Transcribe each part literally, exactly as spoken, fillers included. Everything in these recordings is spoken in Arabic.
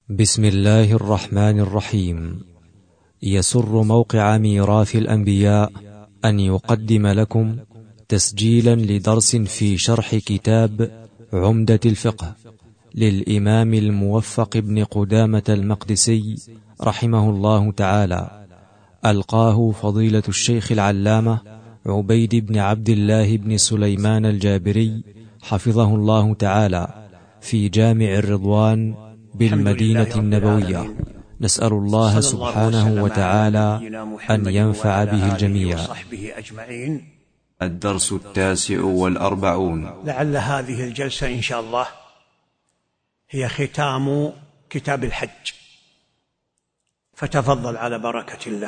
بسم الله الرحمن الرحيم. يسر موقع ميراث الأنبياء أن يقدم لكم تسجيلا لدرس في شرح كتاب عمدة الفقه للإمام الموفق بن قدامة المقدسي رحمه الله تعالى، ألقاه فضيلة الشيخ العلامة عبيد بن عبد الله بن سليمان الجابري حفظه الله تعالى في جامع الرضوان بالمدينة النبوية. نسأل الله سبحانه وتعالى أن ينفع به الجميع. الدرس التاسع والأربعون. لعل هذه الجلسة إن شاء الله هي ختام كتاب الحج، فتفضل على بركة الله.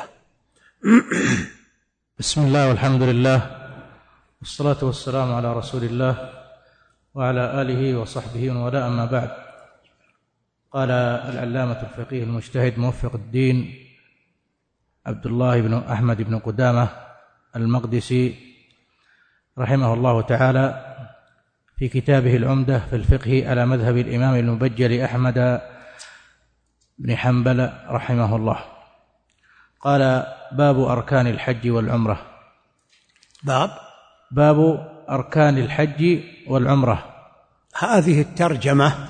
بسم الله والحمد لله والصلاة والسلام على رسول الله وعلى آله وصحبه ومن والاه، أما بعد. قال العلامة الفقيه المجتهد موفق الدين عبد الله بن أحمد بن قدامة المقدسي رحمه الله تعالى في كتابه العمدة في الفقه على مذهب الإمام المبجل أحمد بن حنبل رحمه الله، قال: باب أركان الحج والعمرة. باب باب أركان الحج والعمرة. هذه الترجمة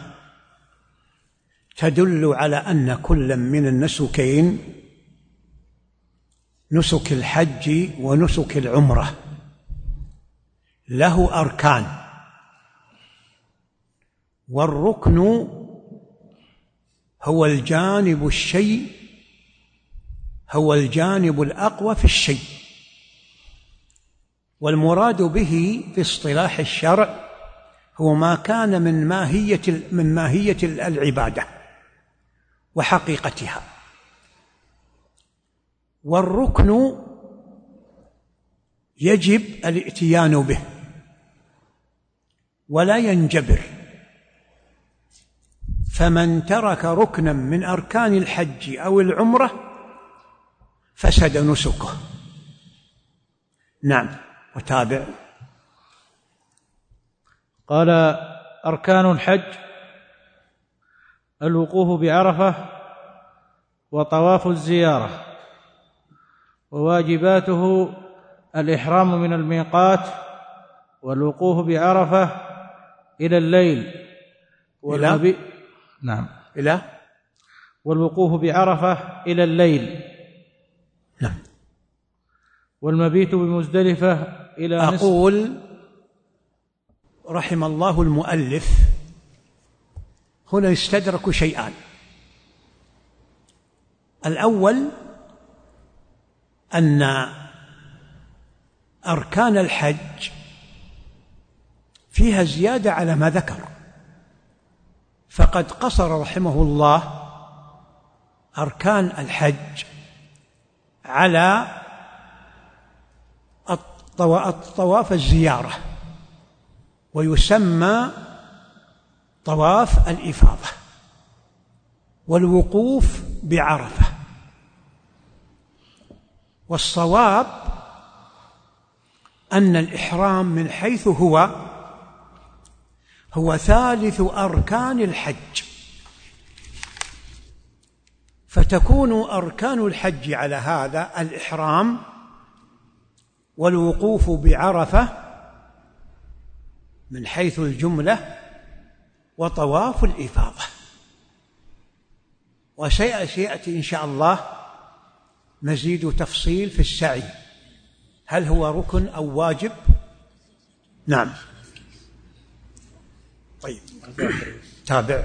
تدل على أن كل من النسكين، نسك الحج ونسك العمرة، له أركان، والركن هو الجانب الشيء هو الجانب الأقوى في الشيء، والمراد به في اصطلاح الشرع هو ما كان من ماهية من ماهية العبادة وحقيقتها. والركن يجب الاتيان به ولا ينجبر، فمن ترك ركنا من أركان الحج أو العمرة فسد نسكه. نعم، وتابع. قال: أركان الحج الوقوف بعرفة وطواف الزيارة، وواجباته الإحرام من الميقات والوقوف بعرفة إلى الليل والمبيت نعم إلى والوقوف بعرفة إلى الليل نعم والمبيت بمزدلفة إلى نصف. أقول رحم الله المؤلف هنا يستدرك شيئان. الأول أن أركان الحج فيها زيادة على ما ذكر، فقد قصر رحمه الله أركان الحج على الطواف الزيارة، ويسمى طواف الإفاضة والوقوف بعرفة. والصواب أن الإحرام من حيث هو هو ثالث أركان الحج، فتكون أركان الحج على هذا الإحرام والوقوف بعرفة من حيث الجملة، وطواف الإفاضة. وسيأتي إن شاء الله مزيد تفصيل في السعي، هل هو ركن أو واجب؟ نعم. طيب، تابع.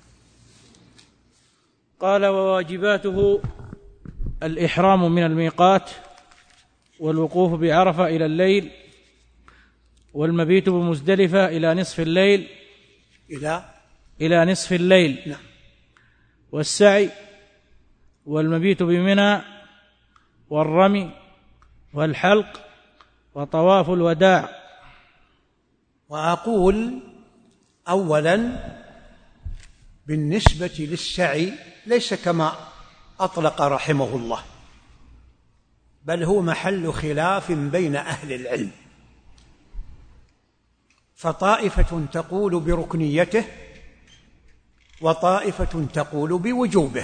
قال: وواجباته الإحرام من الميقات والوقوف بعرفة إلى الليل والمبيت بمزدلفة إلى نصف الليل إلى إلى نصف الليل نعم. والسعي والمبيت بمنى والرمي والحلق وطواف الوداع. وأقول أولا بالنسبة للسعي ليس كما أطلق رحمه الله، بل هو محل خلاف بين أهل العلم، فطائفة تقول بركنيته وطائفة تقول بوجوبه.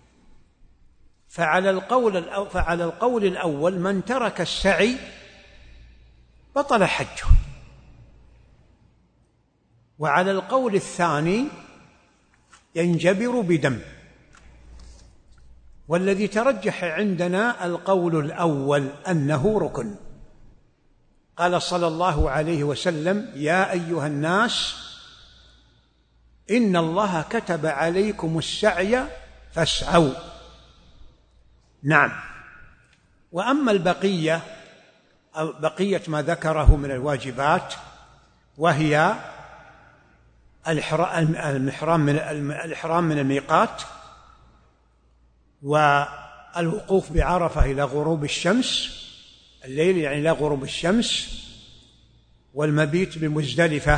فعلى القول فعلى القول الأول من ترك السعي بطل حجه، وعلى القول الثاني ينجبر بدم. والذي ترجح عندنا القول الأول أنه ركن. قال صلى الله عليه وسلم: يا أيها الناس إن الله كتب عليكم السعي فاسعوا. نعم. وأما البقية أو بقية ما ذكره من الواجبات، وهي الإحرام من الإحرام من الميقات، والوقوف بعرفة إلى غروب الشمس الليل، يعني إلى غروب الشمس، والمبيت بمزدلفة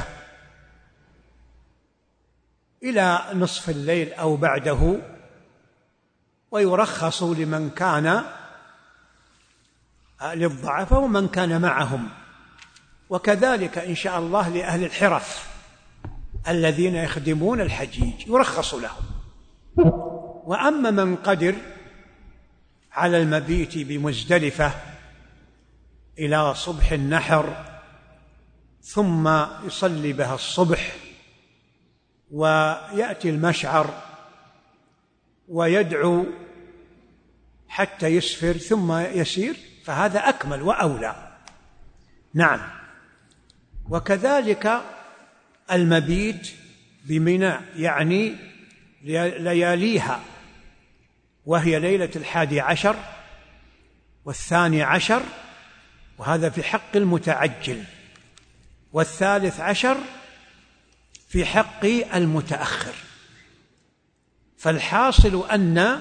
إلى نصف الليل أو بعده، ويرخص لمن كان للضعفاء ومن كان معهم، وكذلك إن شاء الله لأهل الحرف الذين يخدمون الحجيج يرخص لهم. وأما من قدر على المبيت بمزدلفة إلى صبح النحر ثم يصلي بها الصبح ويأتي المشعر ويدعو حتى يسفر ثم يسير، فهذا أكمل وأولى. نعم. وكذلك المبيت بمنى، يعني لياليها، وهي ليلة الحادي عشر والثاني عشر، وهذا في حق المتعجل، والثالث عشر في حق المتأخر. فالحاصل أن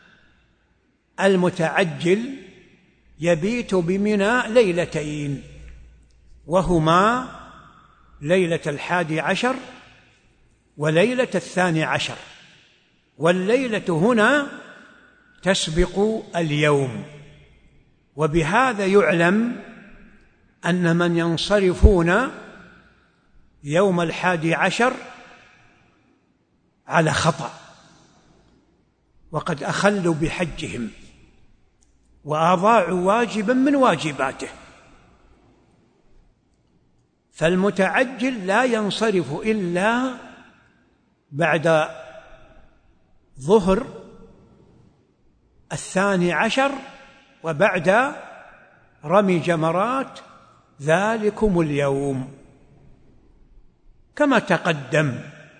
المتعجل يبيت بمنى ليلتين، وهما ليلة الحادي عشر وليلة الثاني عشر، والليلة هنا تسبق اليوم. وبهذا يعلم أن من ينصرفون يوم الحادي عشر على خطأ، وقد أخلوا بحجهم وأضاعوا واجبا من واجباته. فالمتعجل لا ينصرف إلا بعد ظهر الثاني عشر وبعد رمي جمرات ذلكم اليوم كما تقدم.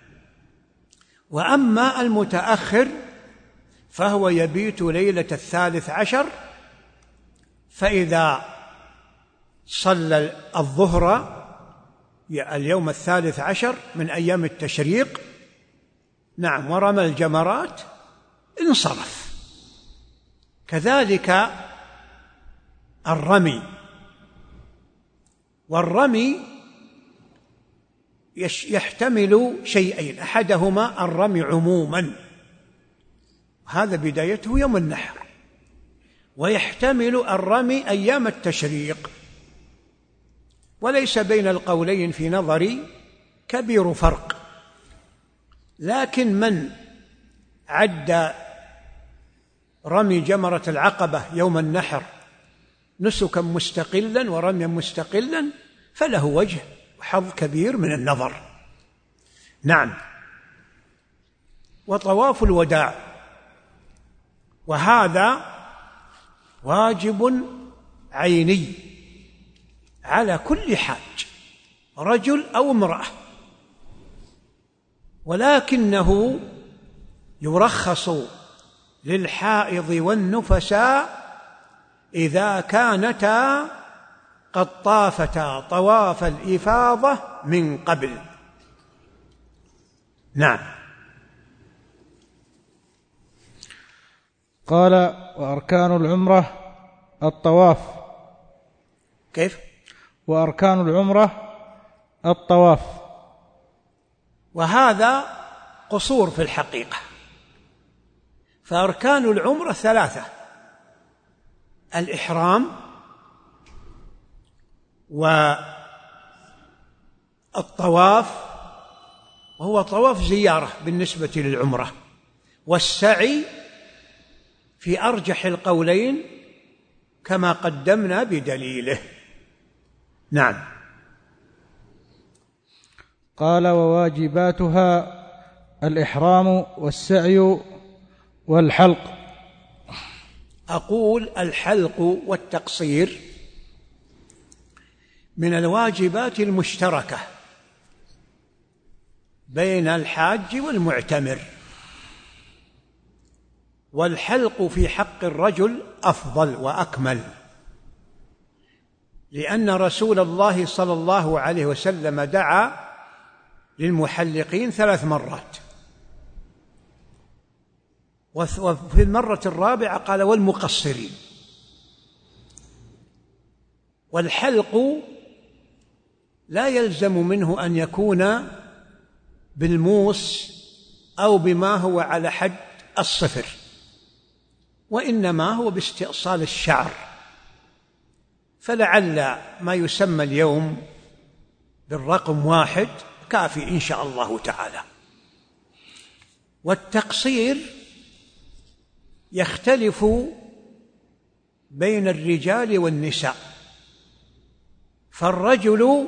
وأما المتأخر فهو يبيت ليلة الثالث عشر، فإذا صلى الظهر اليوم الثالث عشر من أيام التشريق، نعم، ورمى الجمرات، انصرف. كذلك الرمي، والرمي يحتمل شيئين: أحدهما الرمي عموما، هذا بدايته يوم النحر، ويحتمل الرمي أيام التشريق. وليس بين القولين في نظري كبير فرق، لكن من عد رمي جمرة العقبة يوم النحر نسكا مستقلا ورميا مستقلا فله وجه وحظ كبير من النظر. نعم. وطواف الوداع، وهذا واجب عيني على كل حاج، رجل أو امرأة، ولكنه يرخص للحائض والنفساء إذا كانتا قد طافتا طواف الإفاضة من قبل. نعم. قال: وأركان العمرة الطواف. كيف؟ وأركان العمرة الطواف. وهذا قصور في الحقيقة، فأركان العمرة ثلاثة: الإحرام، والطواف، وهو طواف زيارة بالنسبة للعمرة. والسعي في أرجح القولين كما قدمنا بدليله. نعم. قال: وواجباتها الإحرام والسعي والحلق. أقول: الحلق والتقصير من الواجبات المشتركة بين الحاج والمعتمر، والحلق في حق الرجل أفضل وأكمل، لأن رسول الله صلى الله عليه وسلم دعا للمحلقين ثلاث مرات، وفي المرة الرابعة قال: والمقصرين. والحلق لا يلزم منه أن يكون بالموس أو بما هو على حد الصفر، وإنما هو باستئصال الشعر، فلعل ما يسمى اليوم بالرقم واحد كافي إن شاء الله تعالى. والتقصير يختلف بين الرجال والنساء، فالرجل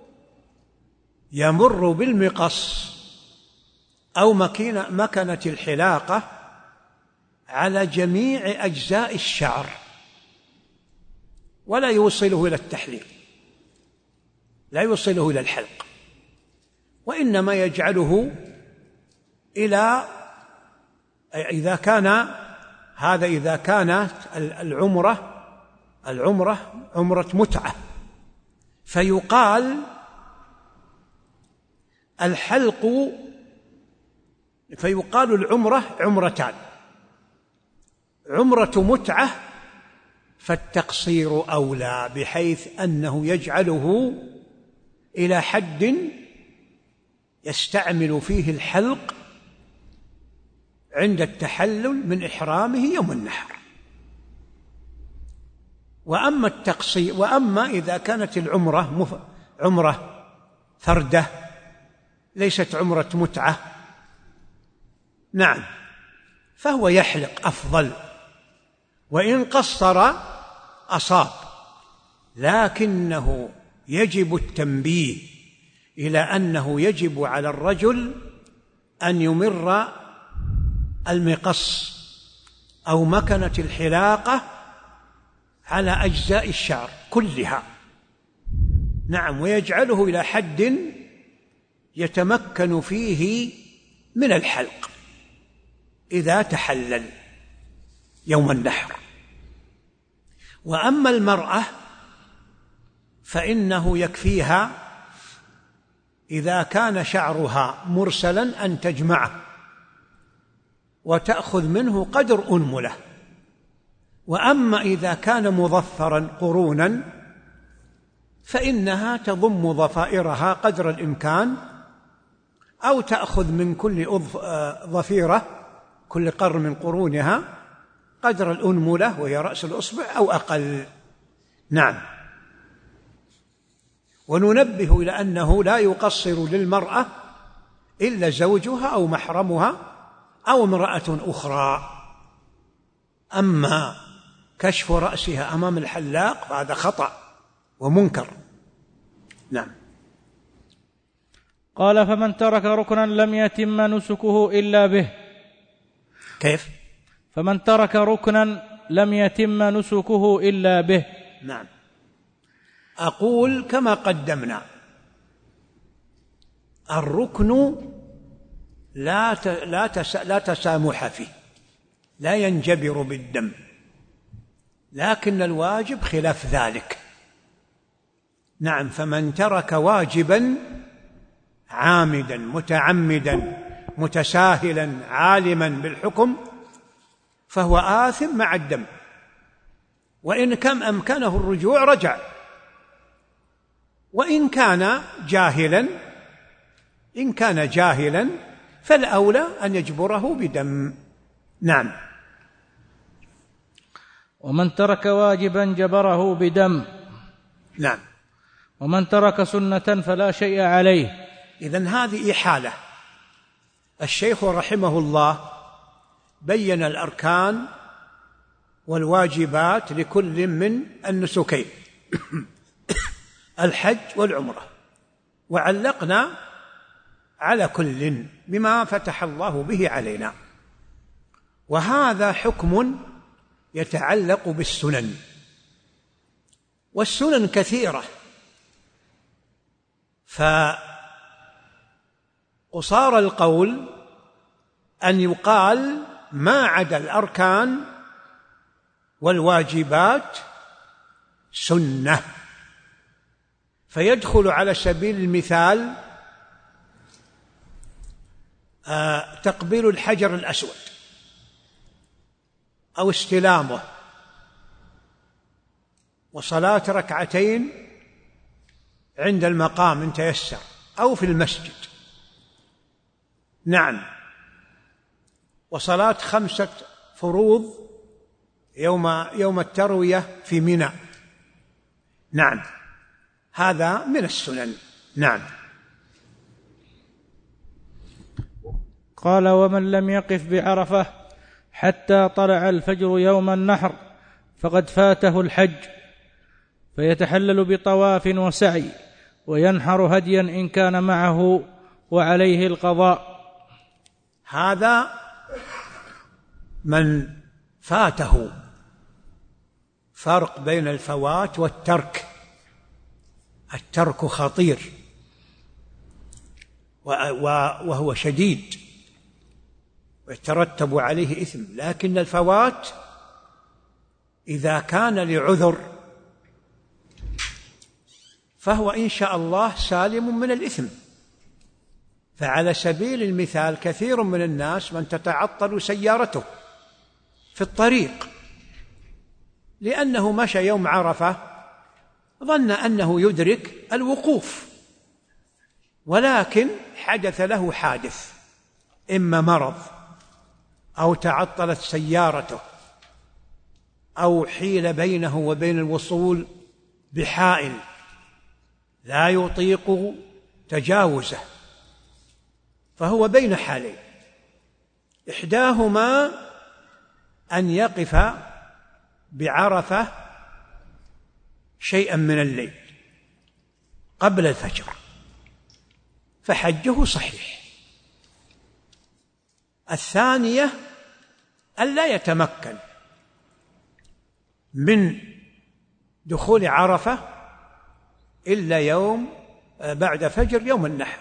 يمر بالمقص أو مكنة الحلاقة على جميع أجزاء الشعر ولا يوصله إلى التحليق، لا يوصله إلى الحلق، وإنما يجعله إلى إذا كان هذا إذا كانت العمرة العمرة عمرة متعة، فيقال الحلق فيقال العمرة عمرتان: عمرة متعة فالتقصير أولى، بحيث أنه يجعله إلى حد يستعمل فيه الحلق عند التحلل من إحرامه يوم النحر. وأما التقصير وأما إذا كانت العمرة مف... عمرة فردة ليست عمرة متعة، نعم، فهو يحلق أفضل، وإن قصر أصاب، لكنه يجب التنبيه إلى أنه يجب على الرجل أن يمر المقص أو مكنة الحلاقة على أجزاء الشعر كلها، نعم، ويجعله إلى حد يتمكن فيه من الحلق إذا تحلل يوم النحر. وأما المرأة فإنه يكفيها إذا كان شعرها مرسلا أن تجمعه وتأخذ منه قدر أنملة، وأما إذا كان مظفرا قرونا فإنها تضم ضفائرها قدر الإمكان، أو تأخذ من كل ضفيرة كل قرن من قرونها قدر الأنملة وهي رأس الأصبع أو أقل. نعم. وننبه إلى أنه لا يقصر للمرأة إلا زوجها أو محرمها أو امرأة أخرى. أما كشف رأسها أمام الحلاق فهذا خطأ ومنكر. نعم. قال: فمن ترك ركنا لم يتم نسكه إلا به. كيف؟ فمن ترك ركنا لم يتم نسكه إلا به. نعم. أقول كما قدمنا: الركن لا لا لا تسامح فيه، لا ينجبر بالدم، لكن الواجب خلاف ذلك. نعم. فمن ترك واجبا عامدا متعمدا متساهلا عالما بالحكم فهو آثم مع الدم، وإن كم أمكنه الرجوع رجع، وإن كان جاهلا إن كان جاهلا فالأولى أن يجبره بدم. نعم. ومن ترك واجبا جبره بدم. نعم. ومن ترك سنة فلا شيء عليه. إذن هذه إحالة الشيخ رحمه الله بين الأركان والواجبات لكل من النسكين الحج والعمرة، وعلقنا على كل بما فتح الله به علينا. وهذا حكم يتعلق بالسنن، والسنن كثيرة، فقصار القول أن يقال ما عدا الأركان والواجبات سنة، فيدخل على سبيل المثال تقبيل الحجر الأسود أو استلامه، وصلاة ركعتين عند المقام إن تيسر أو في المسجد، نعم، وصلاة خمسة فروض يوم يوم التروية في منى، نعم، هذا من السنن. نعم. قال: ومن لم يقف بعرفة حتى طلع الفجر يوم النحر فقد فاته الحج، فيتحلل بطواف وسعي وينحر هديا إن كان معه وعليه القضاء. هذا من فاته، فرق بين الفوات والترك. الترك خطير وهو شديد ويترتب عليه إثم، لكن الفوات إذا كان لعذر فهو إن شاء الله سالم من الإثم. فعلى سبيل المثال كثير من الناس من تتعطل سيارته في الطريق لأنه مشى يوم عرفة ظن أنه يدرك الوقوف، ولكن حدث له حادث، إما مرض أو تعطلت سيارته أو حيل بينه وبين الوصول بحائل لا يطيق تجاوزه، فهو بين حالين، إحداهما أن يقف بعرفة شيئا من الليل قبل الفجر فحجه صحيح. الثانية أن لا يتمكن من دخول عرفة إلا يوم بعد فجر يوم النحر،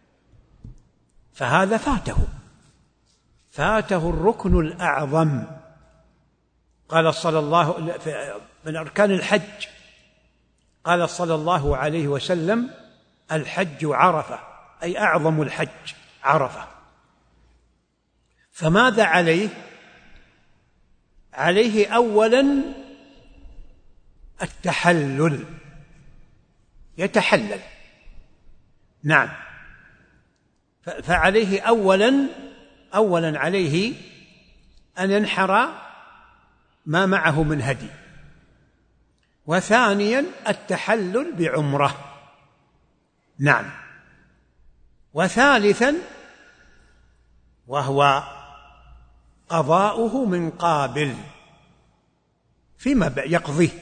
فهذا فاته فاته الركن الأعظم. قال صلى الله من أركان الحج، قال صلى الله عليه وسلم: الحج عرفة، أي أعظم الحج عرفة. فماذا عليه؟ عليه أولا التحلل، يتحلل، نعم، فعليه أولا أولا عليه أن ينحر ما معه من هدي، وثانيا التحلل بعمرة، نعم، وثالثا وهو قضاؤه من قابل فيما يقضيه،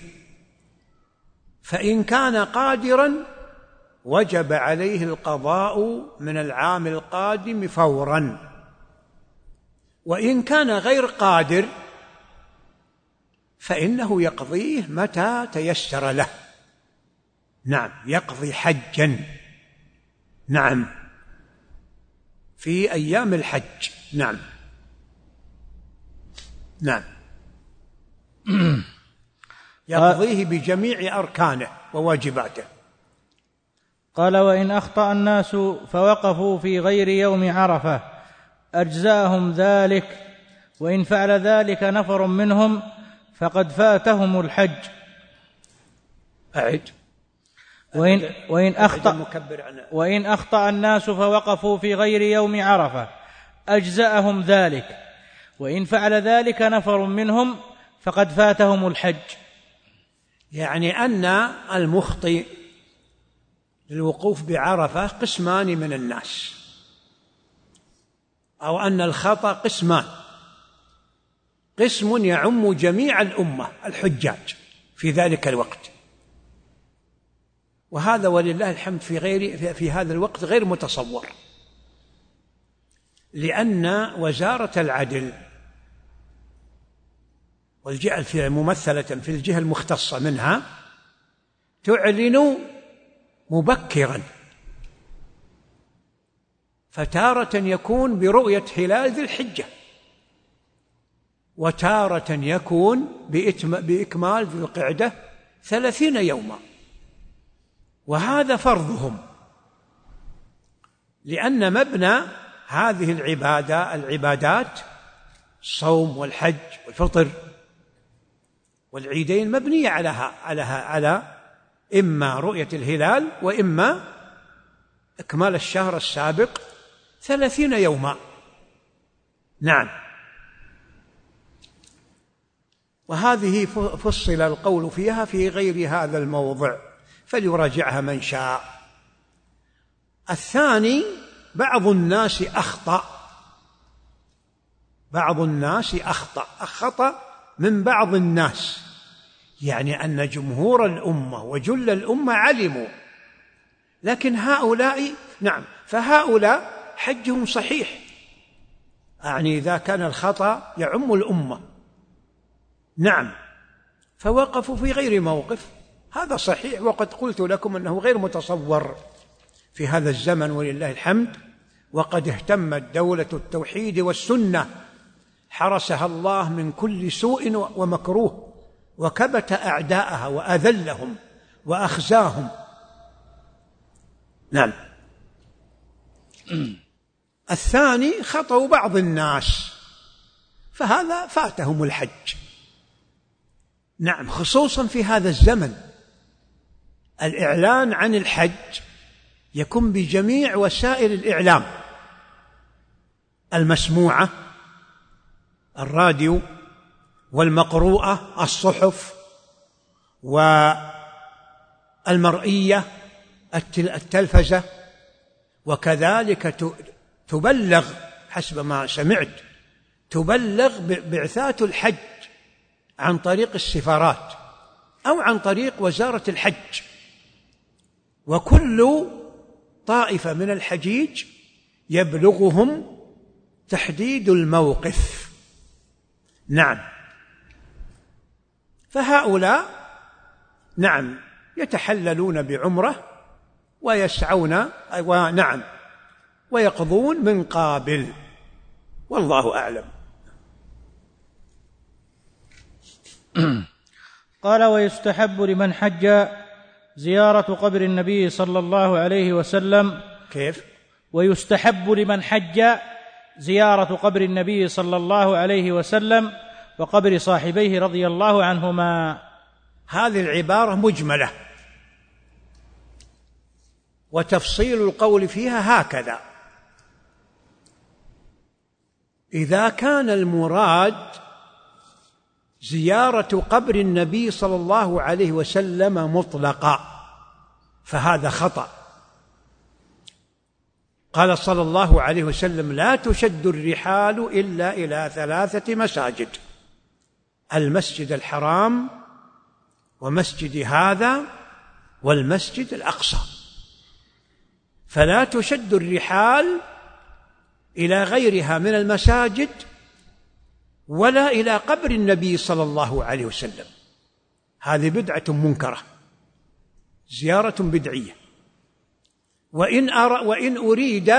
فإن كان قادرا وجب عليه القضاء من العام القادم فورا، وإن كان غير قادر فإنه يقضيه متى تيسر له، نعم، يقضي حجا، نعم، في أيام الحج، نعم نعم يقضيه بجميع أركانه وواجباته. قال: وإن أخطأ الناس فوقفوا في غير يوم عرفة أجزاهم ذلك، وإن فعل ذلك نفر منهم فقد فاتهم الحج. أعد. وإن, وإن, أخطأ وإن أخطأ الناس فوقفوا في غير يوم عرفة أجزاهم ذلك، وإن فعل ذلك نفر منهم فقد فاتهم الحج. يعني أن المخطئ للوقوف بعرفة قسمان من الناس: أو أن الخطأ قسمان: قسم يعم جميع الأمة الحجاج في ذلك الوقت، وهذا ولله الحمد في غير في هذا الوقت غير متصور، لأن وزارة العدل والجهة ممثلة في الجهة المختصة منها تعلن مبكرا، فتارة يكون برؤية هلال ذي الحجة، وتارة يكون بإكمال ذي القعدة ثلاثين يوما، وهذا فرضهم، لأن مبنى هذه العبادة العبادات الصوم والحج والفطر والعيدين مبنية على على على إما رؤية الهلال وإما إكمال الشهر السابق ثلاثين يوما. نعم. وهذه فصل القول فيها في غير هذا الموضع، فليراجعها من شاء. الثاني: بعض الناس أخطأ، بعض الناس أخطأ خطأ من بعض الناس، يعني أن جمهور الأمة وجل الأمة علموا، لكن هؤلاء نعم فهؤلاء حجهم صحيح، يعني إذا كان الخطأ يعم الأمة نعم، فوقفوا في غير موقف، هذا صحيح. وقد قلت لكم أنه غير متصور في هذا الزمن ولله الحمد، وقد اهتمت دولة التوحيد والسنة حرسها الله من كل سوء ومكروه، وكبت أعداءها وأذلهم وأخزاهم. نعم. الثاني: خطأ بعض الناس، فهذا فاتهم الحج. نعم، خصوصا في هذا الزمن الإعلان عن الحج يكون بجميع وسائل الإعلام المسموعة، الراديو والمقروءة، الصحف والمرئية، التلفزة، وكذلك تبلغ حسب ما سمعت تبلغ بعثات الحج عن طريق السفارات أو عن طريق وزارة الحج، وكل طائفة من الحجيج يبلغهم تحديد الموقف. نعم، فهؤلاء نعم يتحللون بعمرة ويسعون ونعم ويقضون من قابل، والله أعلم. قال: ويستحب لمن حج زيارة قبر النبي صلى الله عليه وسلم. كيف؟ ويستحب لمن حج زيارة قبر النبي صلى الله عليه وسلم وقبر صاحبيه رضي الله عنهما. هذه العبارة مجملة، وتفصيل القول فيها هكذا: إذا كان المراد زيارة قبر النبي صلى الله عليه وسلم مطلقا فهذا خطأ. قال صلى الله عليه وسلم: لا تشد الرحال إلا إلى ثلاثة مساجد: المسجد الحرام، ومسجد هذا، والمسجد الأقصى. فلا تشد الرحال إلى غيرها من المساجد ولا إلى قبر النبي صلى الله عليه وسلم، هذه بدعة منكرة، زيارة بدعية. وإن, أر... وإن أريد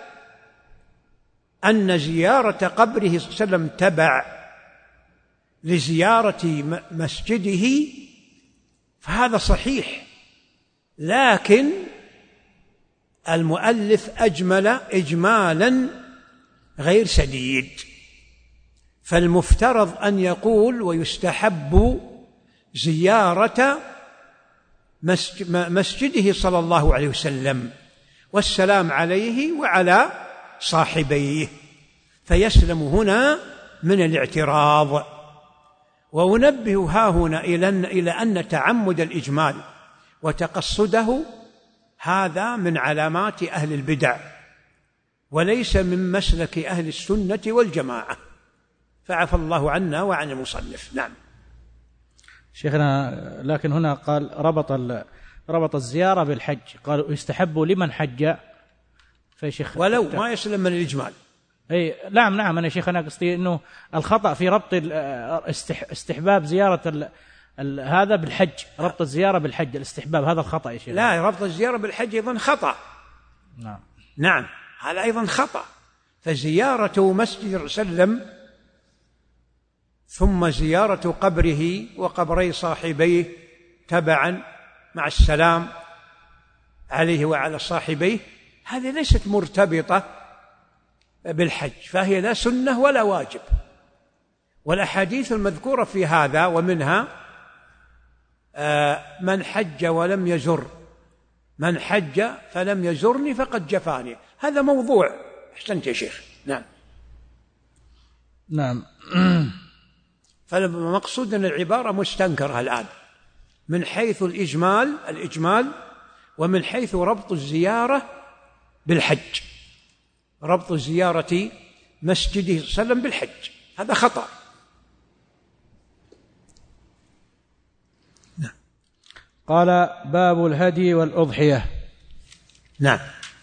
أن زيارة قبره صلى الله عليه وسلم تبع لزيارة مسجده فهذا صحيح، لكن المؤلف أجمل إجمالا غير سديد، فالمفترض أن يقول: ويستحب زيارة مسجده صلى الله عليه وسلم والسلام عليه وعلى صاحبيه، فيسلم هنا من الاعتراض. وأنبه ها هنا إلى أن تعمد الإجمال وتقصده هذا من علامات أهل البدع وليس من مسلك أهل السنة والجماعة، فعفى الله عنا وعن المصنف. نعم شيخنا، لكن هنا قال ربط ربط الزيارة بالحج، قالوا يستحب لمن حج في شيخ ولو ما يسلم من الإجمال. أي نعم نعم أنا شيخنا قصدي أنه الخطأ في ربط استحباب زيارة ال ال هذا بالحج، ربط الزيارة بالحج الاستحباب، هذا الخطأ يا شيخ. لا، ربط الزيارة بالحج أيضا خطأ. نعم نعم هذا أيضا خطأ. فزيارة مسجد وسلم ثم زيارة قبره وقبري صاحبيه تبعا مع السلام عليه وعلى صاحبيه، هذه ليست مرتبطة بالحج، فهي لا سنة ولا واجب. والأحاديث المذكورة في هذا ومنها من حج ولم يزر، من حج فلم يزرني فقد جفاني، هذا موضوع. أحسنت يا شيخ. نعم نعم فالمقصود أن العبارة مستنكرة الآن من حيث الإجمال الإجمال ومن حيث ربط الزيارة بالحج، ربط زيارة مسجده صلى الله عليه وسلم بالحج، هذا خطأ. نعم. قال باب الهدي والأضحية. نعم.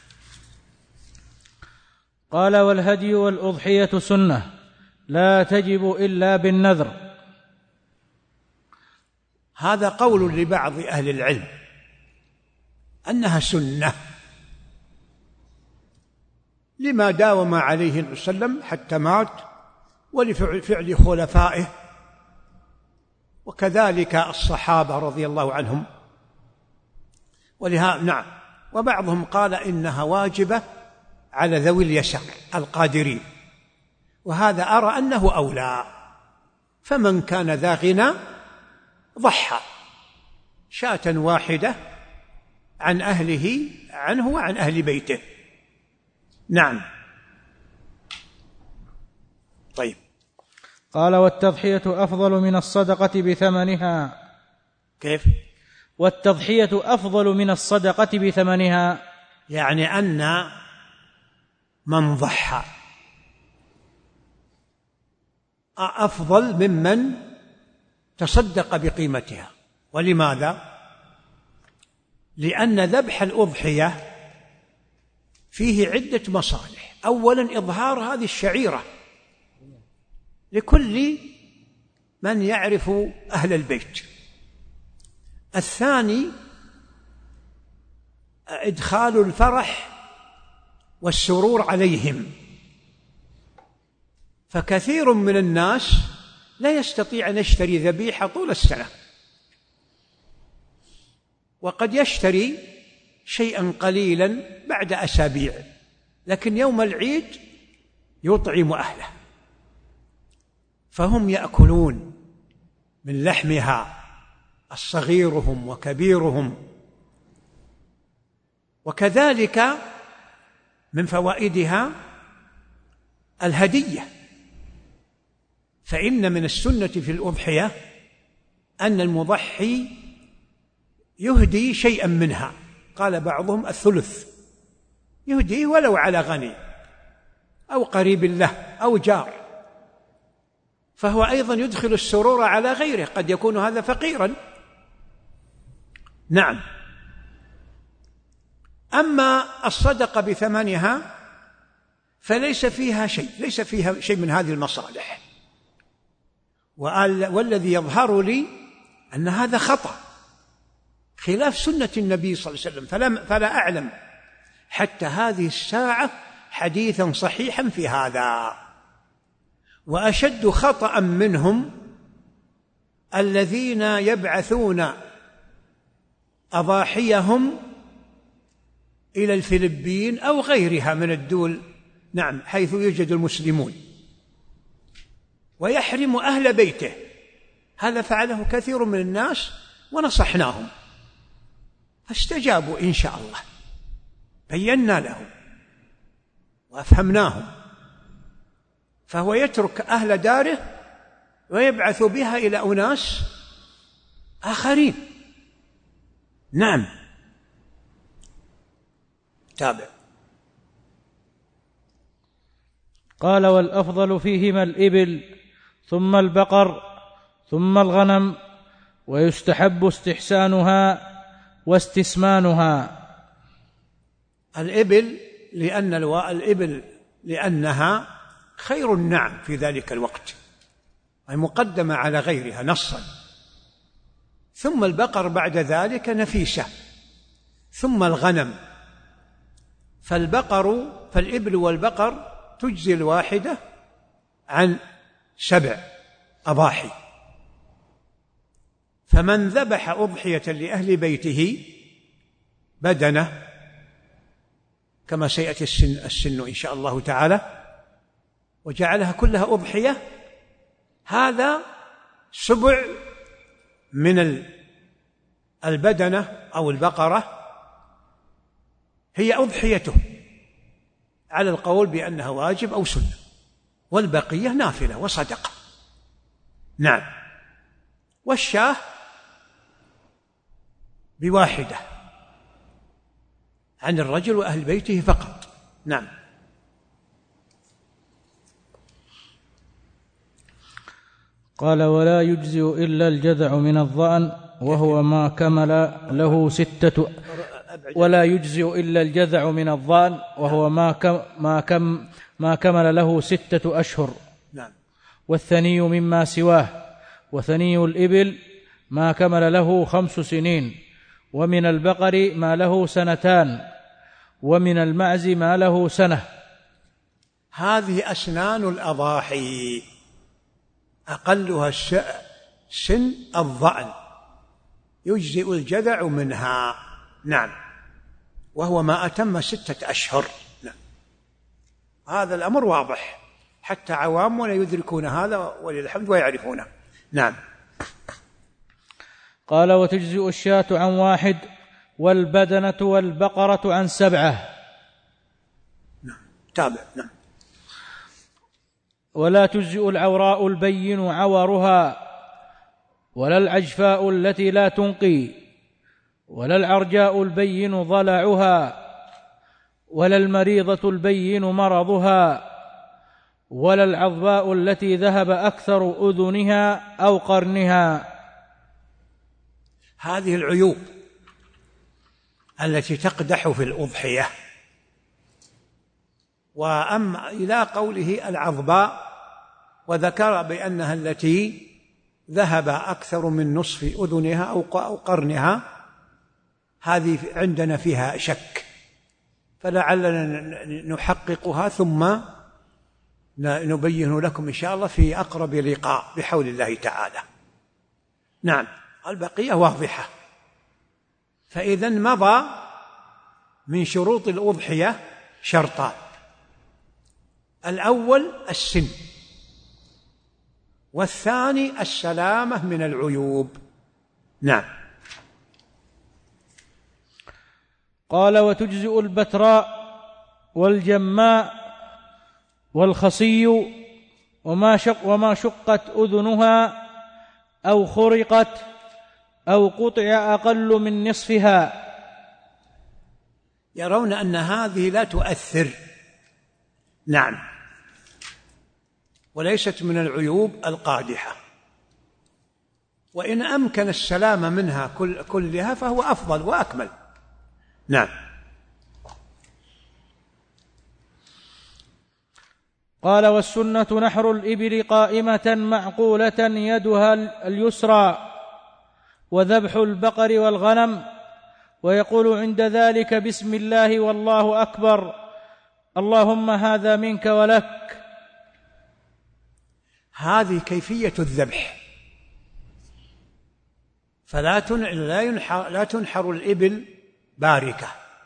قال والهدي والأضحية سنة لا تجب إلا بالنذر. هذا قول لبعض أهل العلم أنها سنة لما داوم عليه النبي صلى الله عليه وسلم حتى مات، ولفعل خلفائه وكذلك الصحابة رضي الله عنهم. ولها نعم. وبعضهم قال إنها واجبة على ذوي اليسار القادرين، وهذا أرى أنه أولى. فمن كان ذا غنى ضحى شاة واحدة عن أهله عنه وعن أهل بيته. نعم. طيب. قال والتضحية أفضل من الصدقة بثمنها. كيف؟ والتضحية أفضل من الصدقة بثمنها، يعني أن من ضحى أفضل ممن تصدق بقيمتها. ولماذا؟ لأن ذبح الأضحية فيه عدة مصالح. أولا إظهار هذه الشعيرة لكل من يعرف أهل البيت. الثاني إدخال الفرح والسرور عليهم، فكثير من الناس لا يستطيع أن يشتري ذبيحة طول السنة، وقد يشتري شيئا قليلا بعد أسابيع، لكن يوم العيد يطعم أهله، فهم يأكلون من لحمها الصغيرهم وكبيرهم. وكذلك من فوائدها الهدية، فإن من السنة في الأضحية أن المضحي يهدي شيئا منها، قال بعضهم الثلث، يهديه ولو على غني أو قريب له أو جار، فهو أيضا يدخل السرور على غيره، قد يكون هذا فقيرا. نعم. أما الصدقة بثمنها فليس فيها شيء، ليس فيها شيء من هذه المصالح. والذي يظهر لي أن هذا خطأ خلاف سنة النبي صلى الله عليه وسلم، فلا, فلا أعلم حتى هذه الساعة حديثا صحيحا في هذا. وأشد خطأ منهم الذين يبعثون أضاحيهم إلى الفلبين أو غيرها من الدول، نعم، حيث يوجد المسلمون، ويحرم أهل بيته. هذا فعله كثير من الناس ونصحناهم فاستجابوا إن شاء الله، بينا لهم وأفهمناهم، فهو يترك أهل داره ويبعث بها إلى أناس آخرين. نعم. تابع. قال: والأفضل فيهما الإبل، ثم البقر، ثم الغنم، ويستحب استحسانها واستسمانها. الإبل لأن الإبل لأنها خير النعم في ذلك الوقت، أي مقدمة على غيرها نصا. ثم البقر بعد ذلك نفيسة، ثم الغنم. فالبقر فالإبل والبقر تجزي الواحدة عن سبع أضاحي. فمن ذبح أضحية لأهل بيته بدنه كما سيأتي السن, السن إن شاء الله تعالى، وجعلها كلها أضحية، هذا سبع من البدنة أو البقرة هي أضحيته على القول بأنها واجب أو سنة، والبقية نافلة وصدقة. نعم. والشاه بواحدة عن الرجل وأهل بيته فقط. نعم. قال: ولا يجزئ إلا الجذع من الظأن وهو ما كمل له ستة ولا يجزئ إلا الجذع من الظأن وهو ما كم ما كم ما كمل له ستة أشهر. نعم. والثني مما سواه، وثني الإبل ما كمل له خمس سنين، ومن البقر ما له سنتان، ومن المعز ما له سنة. هذه أسنان الأضاحي، أقلها سن الظأن، يجزئ الجذع منها. نعم. وهو ما أتم ستة أشهر. نعم. هذا الأمر واضح، حتى عوامنا يدركون هذا وللحمد ويعرفونه. نعم. قال: وتجزئ الشاة عن واحد، والبدنة والبقرة عن سبعة. نعم. تابع. نعم. ولا تجزئ العوراء البين عورها، ولا العجفاء التي لا تنقي، ولا العرجاء البين ضلعها، ولا المريضة البين مرضها، ولا العضباء التي ذهب أكثر أذنها أو قرنها. هذه العيوب التي تقدح في الأضحية. وأما إلى قوله العضباء، وذكر بأنها التي ذهب أكثر من نصف أذنها أو قرنها، هذه عندنا فيها شك، فلعلنا نحققها ثم نبين لكم إن شاء الله في أقرب لقاء بحول الله تعالى. نعم. البقية واضحة. فإذا مضى من شروط الأضحية شرطان: الأول السن، والثاني السلامة من العيوب. نعم. قال: وتجزئ البتراء والجماء والخصي وما شق وما شقت أذنها أو خرقت أو قطع أقل من نصفها. يرون أن هذه لا تؤثر. نعم. وليست من العيوب القادحة، وإن أمكن السلامة منها كل كلها فهو أفضل وأكمل. نعم. قال: والسنة نحر الإبل قائمة معقولة يدها اليسرى، وذبح البقر والغنم، ويقول عند ذلك: بسم الله والله أكبر، اللهم هذا منك ولك. هذه كيفية الذبح. فلا تنحر, لا تنحر الإبل باركة.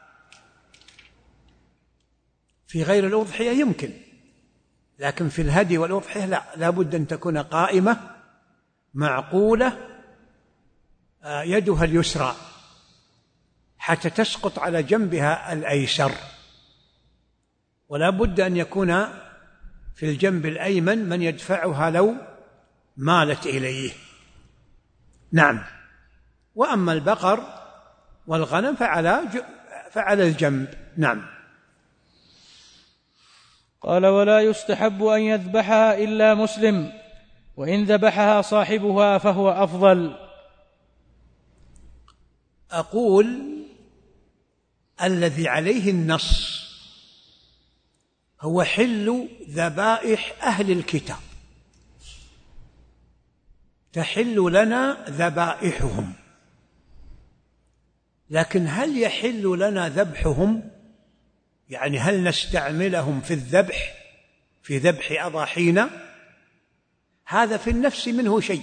في غير الأضحية يمكن، لكن في الهدي والأضحية لا، لا بد أن تكون قائمة معقولة يدها اليسرى حتى تسقط على جنبها الأيسر، ولا بد أن يكون في الجنب الأيمن من يدفعها لو مالت إليه. نعم. وأما البقر والغنم فعلى فعلى الجنب. نعم. قال: ولا يستحب أن يذبحها إلا مسلم، وإن ذبحها صاحبها فهو أفضل. أقول الذي عليه النص هو حل ذبائح أهل الكتاب، تحل لنا ذبائحهم، لكن هل يحل لنا ذبحهم؟ يعني هل نستعملهم في الذبح، في ذبح أضاحينا؟ هذا في النفس منه شيء.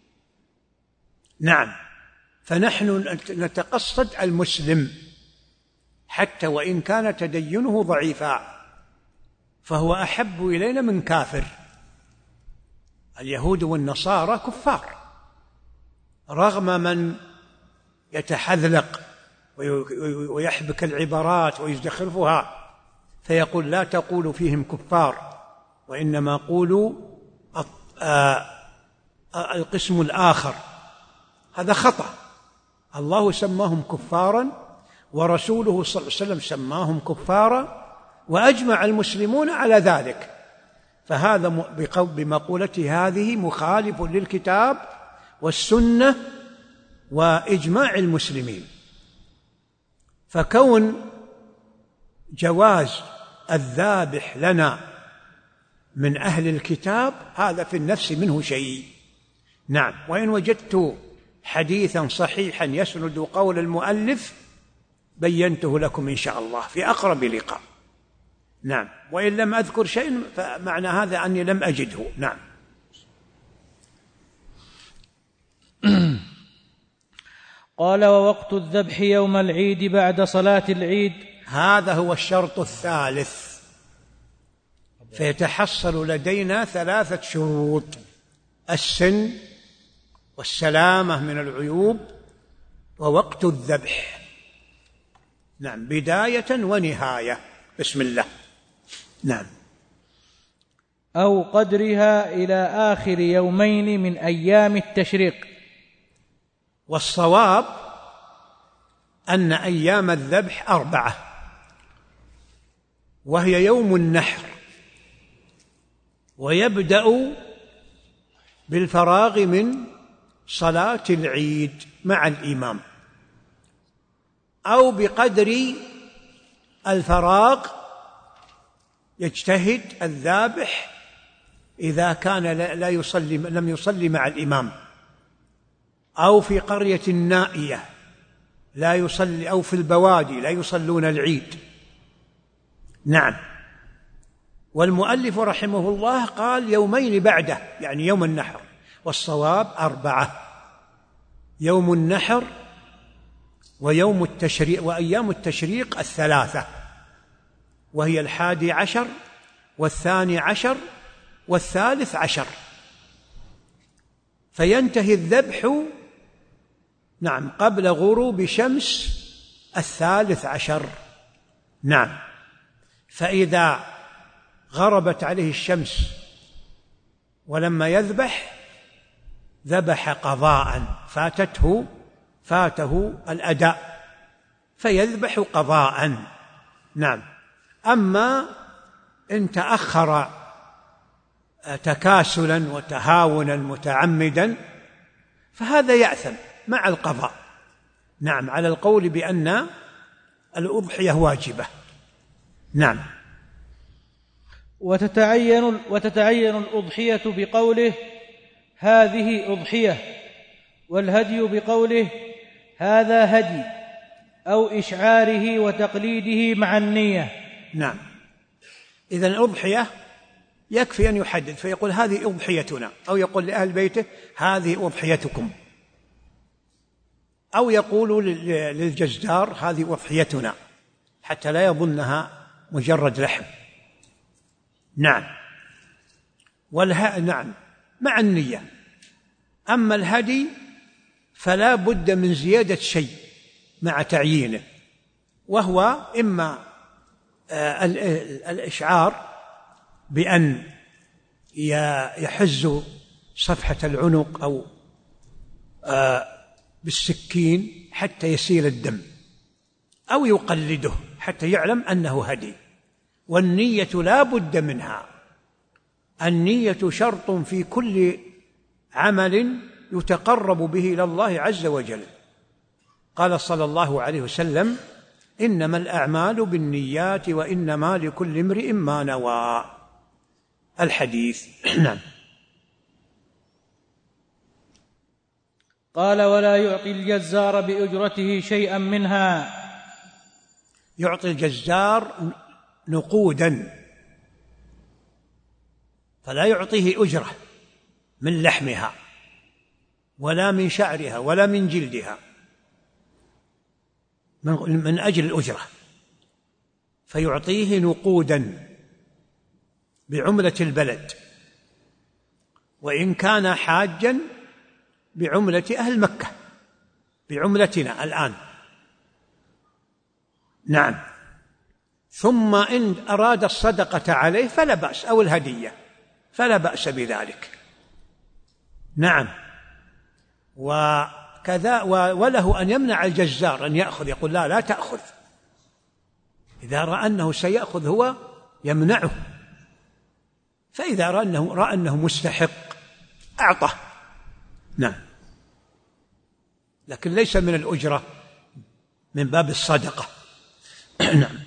نعم، فنحن نتقصد المسلم حتى وإن كان تدينه ضعيفا، فهو أحب إلينا من كافر. اليهود والنصارى كفار، رغم من يتحذلق ويحبك العبارات ويزدخرفها، فيقول لا تقولوا فيهم كفار، وإنما قولوا القسم الآخر. هذا خطأ. الله سماهم كفارا، ورسوله صلى الله عليه وسلم سماهم كفارا، وأجمع المسلمون على ذلك. فهذا بمقولته هذه مخالف للكتاب والسنة وإجماع المسلمين. فكون جواز الذابح لنا من أهل الكتاب هذا في النفس منه شيء. نعم، وإن وجدت حديثا صحيحا يسند قول المؤلف بينته لكم إن شاء الله في أقرب لقاء. نعم، وإن لم أذكر شيء فمعنى هذا أني لم أجده. نعم. قال: ووقت الذبح يوم العيد بعد صلاة العيد. هذا هو الشرط الثالث، فيتحصل لدينا ثلاثة شروط: السن، والسلامة من العيوب، ووقت الذبح. نعم، بداية ونهاية. بسم الله. نعم. أو قدرها إلى آخر يومين من أيام التشريق. والصواب أن أيام الذبح أربعة، وهي يوم النحر، ويبدأ بالفراغ من صلاة العيد مع الإمام، أو بقدر الفراغ يجتهد الذابح إذا كان لا يصلي لم يصلي مع الإمام، أو في قرية نائية لا يصلي، أو في البوادي لا يصلون العيد. نعم. والمؤلف رحمه الله قال يومين بعده، يعني يوم النحر، والصواب أربعة: يوم النحر ويوم التشريق وأيام التشريق الثلاثة، وهي الحادي عشر والثاني عشر والثالث عشر. فينتهي الذبح نعم قبل غروب شمس الثالث عشر. نعم. فإذا غربت عليه الشمس ولما يذبح ذبح قضاء، فاتته فاته الأداء فيذبح قضاء. نعم. أما إن تأخر تكاسلا وتهاونا متعمدا فهذا يأثم مع القضاء. نعم، على القول بأن الأضحية واجبة. نعم. وتتعين وتتعين الأضحية بقوله هذه أضحية، والهدي بقوله هذا هدي، أو إشعاره وتقليده مع النية. نعم. إذن الأضحية يكفي أن يحدد فيقول هذه أضحيتنا، أو يقول لأهل بيته هذه أضحيتكم، أو يقول للجزار هذه أضحيتنا، حتى لا يظنها مجرد لحم. نعم. والها نعم مع النية. أما الهدي فلا بد من زيادة شيء مع تعيينه، وهو إما الإشعار بأن يحز صفحة العنق أو بالسكين حتى يسيل الدم، أو يقلده حتى يعلم أنه هدي، والنية لا بد منها. النية شرط في كل عمل يتقرب به إلى الله عز وجل. قال صلى الله عليه وسلم: إنما الأعمال بالنيات وإنما لكل امرئ ما نوى. الحديث. نعم. قال: ولا يعطي الجزار بأجرته شيئا منها. يعطي الجزار نقودا، فلا يعطيه أجرة من لحمها ولا من شعرها ولا من جلدها من أجل الأجرة، فيعطيه نقودا بعملة البلد، وإن كان حاجا بعملة أهل مكة، بعملتنا الآن. نعم. ثم إن أراد الصدقة عليه فلا بأس، أو الهدية فلا بأس بذلك. نعم. وكذا وله أن يمنع الجزار أن يأخذ، يقول: لا لا تأخذ. إذا رأى أنه سيأخذ هو يمنعه، فإذا رأى أنه, رأى أنه مستحق أعطه. نعم. لكن ليس من الأجرة، من باب الصدقة. نعم.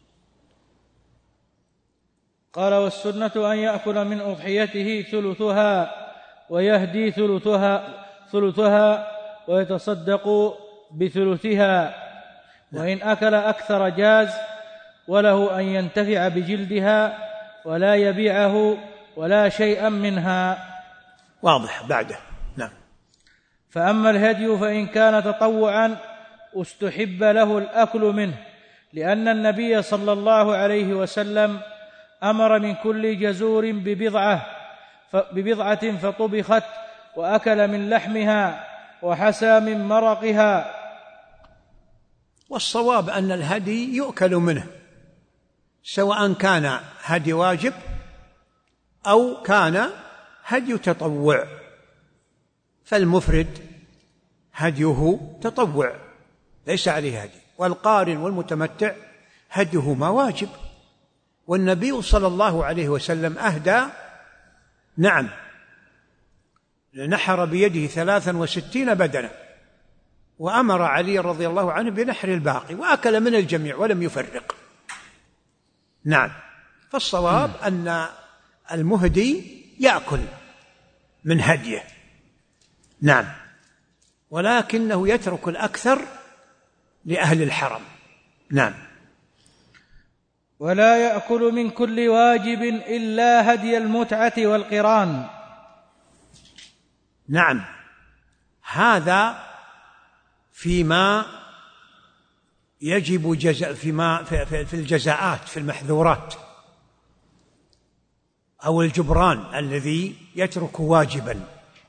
قال: والسنة أن يأكل من أضحيته ثلثها ويهدي ثلثها ثلثها ويتصدق بثلثها، وإن أكل أكثر جاز، وله أن ينتفع بجلدها ولا يبيعه ولا شيئا منها. واضح بعده. نعم. فأما الهدي فإن كان تطوعا استحب له الأكل منه، لأن النبي صلى الله عليه وسلم أمر من كل جزور ببضعة ببضعة فطبخت وأكل من لحمها وحسى من مرقها. والصواب أن الهدي يؤكل منه، سواء كان هدي واجب أو كان هدي تطوع، فالمفرد هديه تطوع ليس عليه هدي، والقارن والمتمتع هديهما واجب. والنبي صلى الله عليه وسلم أهدى، نعم، نحر بيده ثلاثا وستين بدنة، وأمر علي رضي الله عنه بنحر الباقي، وأكل من الجميع ولم يفرق. نعم. فالصواب أن المهدي يأكل من هديه، نعم، ولكنه يترك الأكثر لأهل الحرم. نعم. ولا يأكل من كل واجب إلا هدي المتعة والقران. نعم. هذا فيما يجب جزاء، فيما في الجزاءات، في المحذورات، أو الجبران الذي يترك واجبا.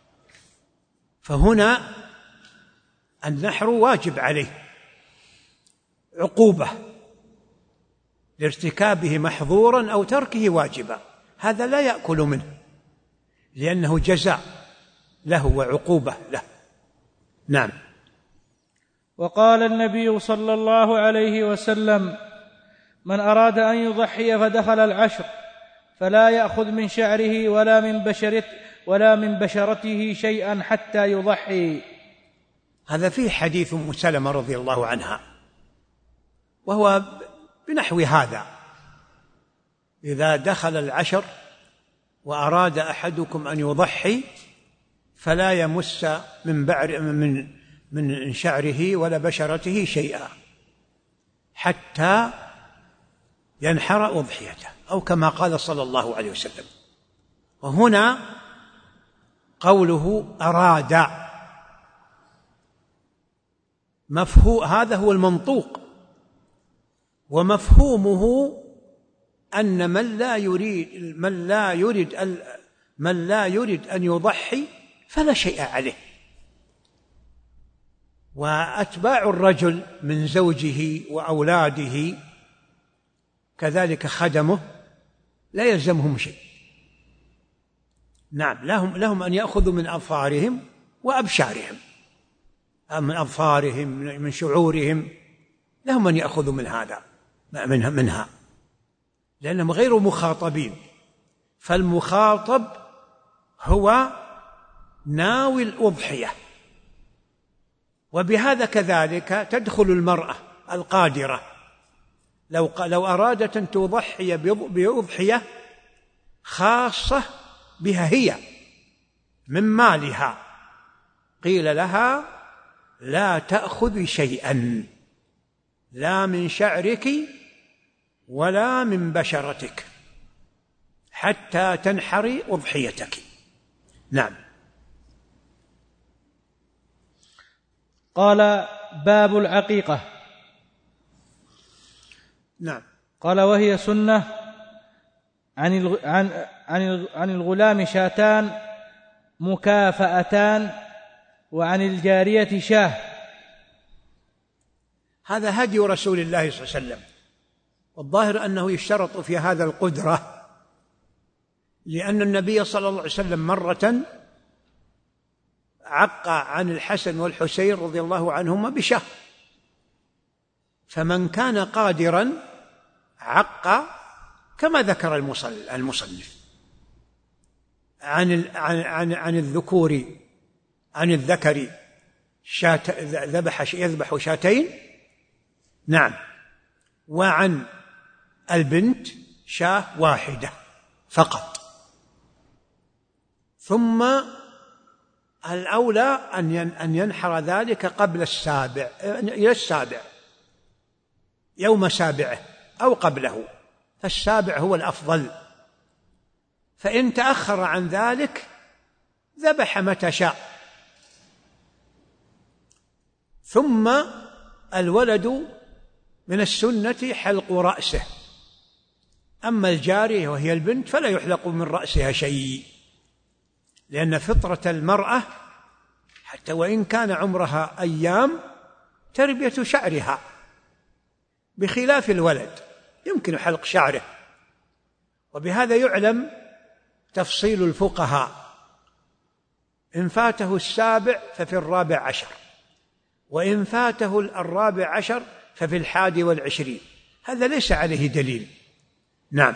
فهنا النحر واجب عليه عقوبة لارتكابه محظورا أو تركه واجبا، هذا لا يأكل منه لأنه جزاء له وعقوبة له. نعم. وقال النبي صلى الله عليه وسلم: من أراد أن يضحي فدخل العشر فلا يأخذ من شعره ولا من بشرته ولا من بشرته شيئا حتى يضحي. هذا فيه حديث أم سلمة رضي الله عنها، وهو بنحو هذا: إذا دخل العشر وأراد أحدكم أن يضحي فلا يمس من بعر من من شعره ولا بشرته شيئا حتى ينحر أضحيته، أو كما قال صلى الله عليه وسلم. وهنا قوله أراد، مفهوم هذا هو المنطوق، ومفهومه أن من لا يريد من لا يريد من لا يريد أن يضحي فلا شيء عليه. وأتباع الرجل من زوجه وأولاده كذلك خدمه لا يلزمهم شيء. نعم، لهم لهم أن يأخذوا من أظفارهم وأبشارهم، من أظفارهم من شعورهم، لهم أن يأخذوا من هذا منها, منها. لأنهم غير مخاطبين، فالمخاطب هو ناوي الأضحية. وبهذا كذلك تدخل المرأة القادرة لو لو أرادت أن تضحي بأضحية خاصة بها هي من مالها، قيل لها لا تأخذي شيئا، لا من شعرك ولا من بشرتك حتى تنحري أضحيتك. نعم. قال باب العقيقة. نعم. قال وهي سنة عن عن عن الغلام شاتان مكافأتان وعن الجارية شاه. هذا هدي رسول الله صلى الله عليه وسلم، والظاهر أنه يشترط في هذا القدرة، لأن النبي صلى الله عليه وسلم مرة عق عن الحسن والحسين رضي الله عنهما بشاه، فمن كان قادرا عق كما ذكر المصنف عن عن عن الذكور عن الذكر شات ذبح يذبح شاتين، نعم، وعن البنت شاة واحدة فقط. ثم الأولى أن ينحر ذلك قبل السابع، إلى السابع، يوم سابعه أو قبله، فالسابع هو الأفضل. فإن تأخر عن ذلك ذبح متى شاء. ثم الولد من السنة حلق رأسه، أما الجارية وهي البنت فلا يحلق من رأسها شيء، لأن فطرة المرأة حتى وإن كان عمرها أيام تربية شعرها، بخلاف الولد يمكن حلق شعره. وبهذا يعلم تفصيل الفقهاء: إن فاته السابع ففي الرابع عشر، وإن فاته الرابع عشر ففي الحادي والعشرين. هذا ليس عليه دليل. نعم.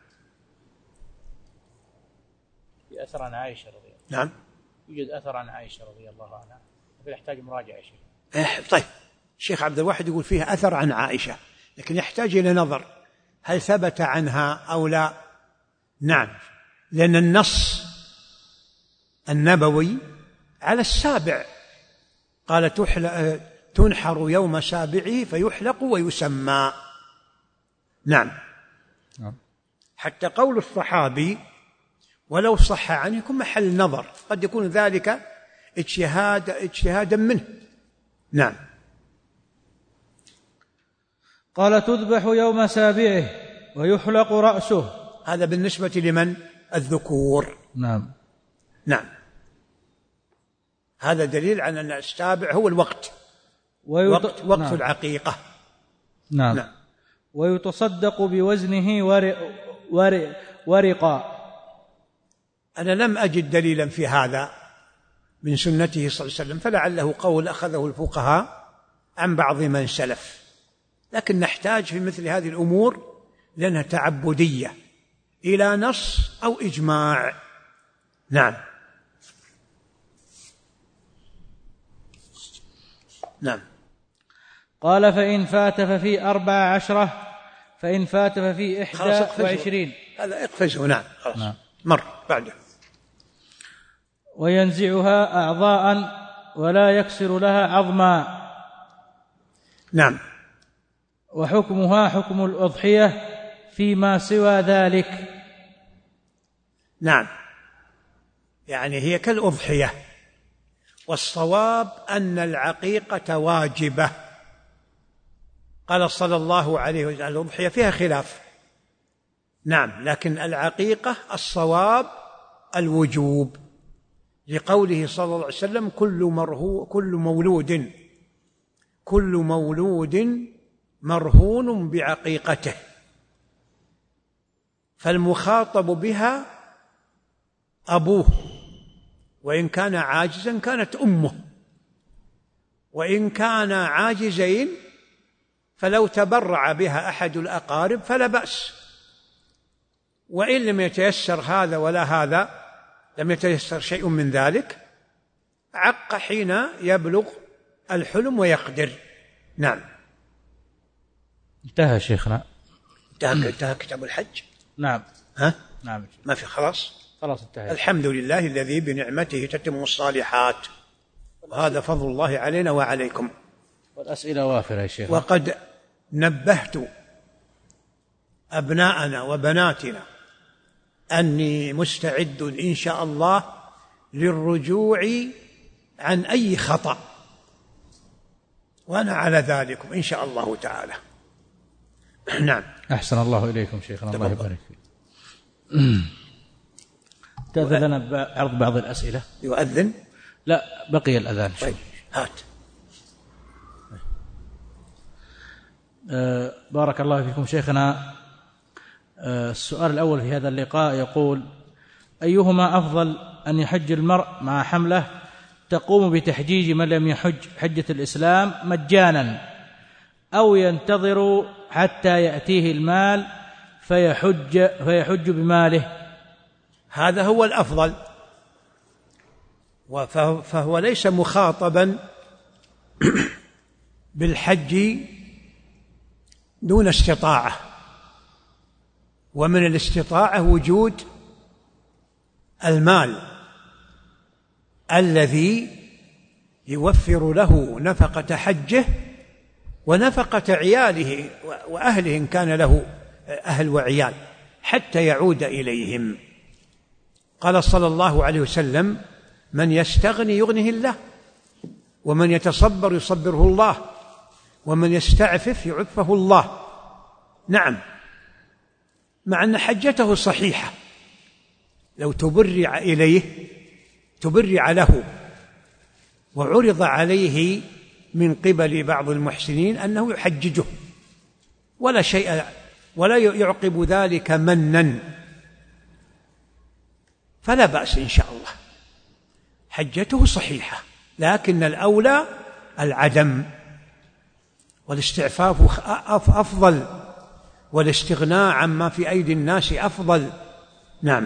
في أثر عن عائشة رضي الله عنها. نعم، يوجد أثر عن عائشة رضي الله عنها، فيحتاج مراجعة يا شيخ. إيه طيب، الشيخ عبد الواحد يقول فيها أثر عن عائشة، لكن يحتاج إلى نظر هل ثبت عنها أو لا. نعم، لأن النص النبوي على السابع، قال تنحر يوم سابعه فيحلق ويسمى. نعم. حتى قول الصحابي ولو صح عنه يكون محل نظر، قد يكون ذلك اجتهاد اجتهادا منه. نعم. قال تذبح يوم سابعه ويحلق رأسه. هذا بالنسبة لمن؟ الذكور. نعم. نعم، هذا دليل على أن السابع هو الوقت، ويط... وقت, وقت نعم. العقيقة. نعم. نعم. ويتصدق بوزنه ور... ور... ورقا. أنا لم أجد دليلا في هذا من سنته صلى الله عليه وسلم، فلعله قول أخذه الفقهاء عن بعض من سلف، لكن نحتاج في مثل هذه الأمور لأنها تعبدية إلى نص أو إجماع. نعم. نعم. قال فإن فات ففي أربع عشرة، فإن فات ففي إحدى وعشرين. هذا اقفزه. نعم خلاص. نعم. مر بعده. وينزعها أعضاء ولا يكسر لها عظما. نعم. وحكمها حكم الأضحية فيما سوى ذلك. نعم، يعني هي كالأضحية، والصواب أن العقيقة واجبة. قال صلى الله عليه وسلم الأضحية فيها خلاف، نعم، لكن العقيقة الصواب الوجوب، لقوله صلى الله عليه وسلم كل مرهو كل مولود كل مولود مرهون بعقيقته، فالمخاطب بها أبوه، وإن كان عاجزا كانت أمه، وإن كان عاجزين فلو تبرع بها أحد الأقارب فلا بأس، وإن لم يتيسر هذا ولا هذا، لم يتيسر شيء من ذلك، عق حين يبلغ الحلم ويقدر. نعم. انتهى شيخنا. انتهى, انتهى كتاب الحج. نعم. ها؟ نعم. ما في خلاص؟ خلاص انتهى. الحمد لله الذي بنعمته تتم الصالحات، وهذا فضل الله علينا وعليكم. والأسئلة وافرة يا شيخ. وقد نبهت أبناءنا وبناتنا أني مستعد إن شاء الله للرجوع عن أي خطأ، وأنا على ذلك إن شاء الله تعالى. نعم. أحسن الله إليكم شيخنا، الله يبارك فيك. تأذن لنا بعرض بعض الأسئلة. يؤذن؟ لا، بقي الأذان. طيب هات. أه بارك الله فيكم شيخنا. أه السؤال الأول في هذا اللقاء يقول: أيهما أفضل، أن يحج المرء مع حملة تقوم بتحجيج من لم يحج حجة الإسلام مجانا، أو ينتظر حتى يأتيه المال فيحج, فيحج بماله؟ هذا هو الأفضل، فهو ليس مخاطبا بالحج دون استطاعة، ومن الاستطاعة وجود المال الذي يوفر له نفقة حجه ونفقة عياله وأهله إن كان له أهل وعيال حتى يعود إليهم. قال صلى الله عليه وسلم: من يستغني يغنه الله، ومن يتصبر يصبره الله، ومن يستعفف يعفه الله. نعم، مع أن حجته صحيحة، لو تبرع إليه تبرع له وعرض عليه من قبل بعض المحسنين أنه يحججه ولا شيء، ولا يعقب ذلك منا، فلا بأس إن شاء الله، حجته صحيحة، لكن الأولى العدم، والاستعفاف أفضل، والاستغناء عما في أيدي الناس أفضل. نعم.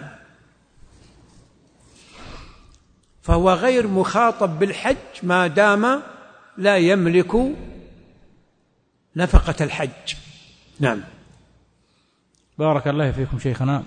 فهو غير مخاطب بالحج ما دام لا يملك نفقة الحج. نعم. بارك الله فيكم شيخنا.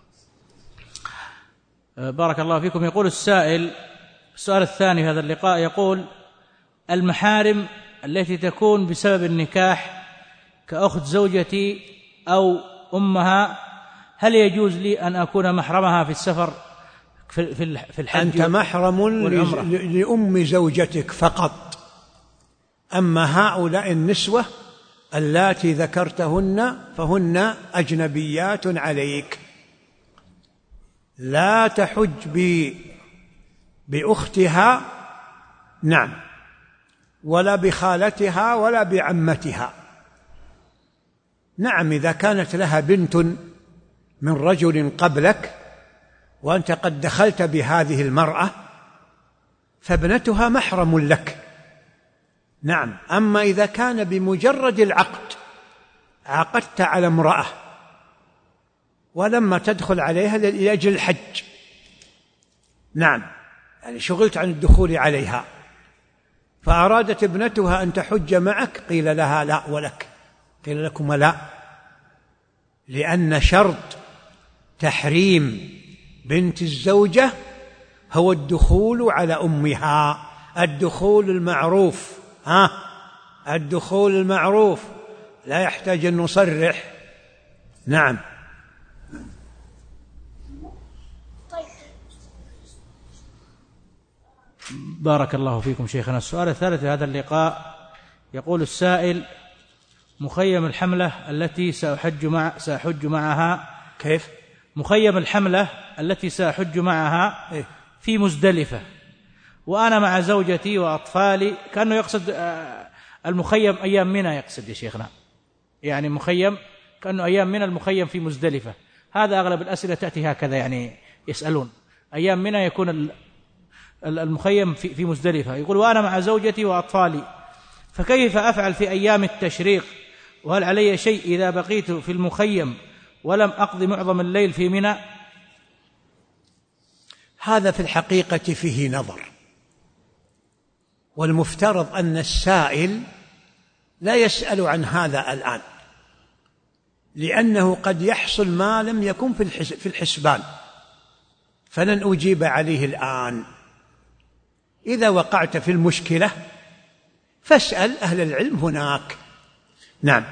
بارك الله فيكم. يقول السائل، السؤال الثاني في هذا اللقاء، يقول: المحارم التي تكون بسبب النكاح كأخت زوجتي أو أمها، هل يجوز لي أن أكون محرمها في السفر في الحج؟ أنت محرم لأم زوجتك فقط، أما هؤلاء النسوة اللاتي ذكرتهن فهن أجنبيات عليك، لا تحج بأختها، نعم، ولا بخالتها ولا بعمتها. نعم، إذا كانت لها بنت من رجل قبلك وأنت قد دخلت بهذه المرأة فابنتها محرم لك. نعم. أما إذا كان بمجرد العقد عقدت على امرأة ولما تدخل عليها لأجل الحج، نعم، يعني شغلت عن الدخول عليها، فأرادت ابنتها أن تحج معك، قيل لها لا ولك، قيل لكم لا، لأن شرط تحريم بنت الزوجة هو الدخول على أمها، الدخول المعروف، ها، الدخول المعروف لا يحتاج أن نصرح. نعم. بارك الله فيكم شيخنا. السؤال الثالث في هذا اللقاء، يقول السائل: مخيم الحملة التي سأحج مع سأحج معها. كيف؟ مخيم الحملة التي سأحج معها في مزدلفة، وأنا مع زوجتي وأطفالي. كأنه يقصد المخيم أيام منى، يقصد يا شيخنا، يعني مخيم كأنه أيام منى، المخيم في مزدلفة. هذا أغلب الأسئلة تأتي هكذا، يعني يسألون أيام منى يكون المخيم في مزدلفة. يقول: وأنا مع زوجتي وأطفالي، فكيف أفعل في أيام التشريق؟ وهل علي شيء إذا بقيت في المخيم ولم أقضي معظم الليل في منى؟ هذا في الحقيقة فيه نظر، والمفترض أن السائل لا يسأل عن هذا الآن، لأنه قد يحصل ما لم يكن في الحسبان، فلن أجيب عليه الآن. إذا وقعت في المشكلة فاسأل أهل العلم هناك. نعم.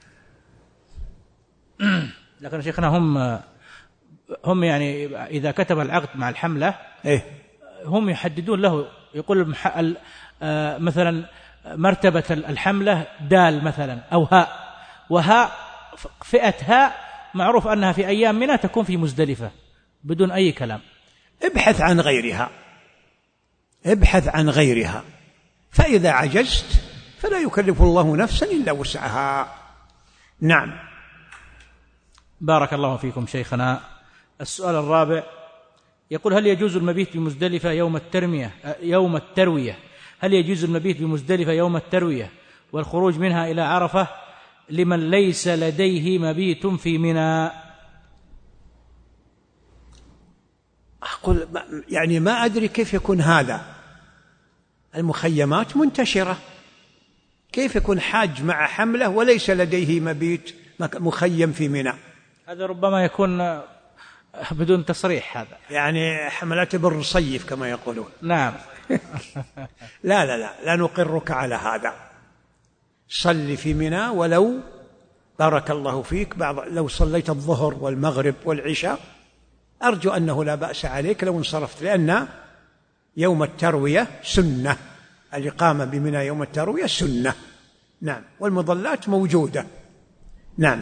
لكن شيخنا هم هم يعني إذا كتب العقد مع الحملة إيه؟ هم يحددون له، يقول مثلا مرتبة الحملة دال مثلا أو هاء، وهاء فئة هاء معروف أنها في أيام منى تكون في مزدلفة بدون أي كلام. ابحث عن غيرها، ابحث عن غيرها، فإذا عجزت فلا يكلف الله نفسا إلا وسعها. نعم. بارك الله فيكم شيخنا. السؤال الرابع يقول: هل يجوز المبيت بمزدلفة يوم الترمية يوم التروية هل يجوز المبيت بمزدلفة يوم التروية والخروج منها إلى عرفة لمن ليس لديه مبيت في منى؟ أقول يعني ما أدري كيف يكون هذا. المخيمات منتشرة، كيف يكون حاج مع حملة وليس لديه مبيت مخيم في منى؟ هذا ربما يكون بدون تصريح، هذا يعني حملات بالرصيف كما يقولون. نعم. لا لا لا لا نقرك على هذا. صل في منى ولو بارك الله فيك بعض لو صليت الظهر والمغرب والعشاء أرجو أنه لا بأس عليك لو انصرفت، لأن يوم التروية سنة، الإقامة بمنى يوم التروية سنة. نعم. والمظلات موجودة. نعم.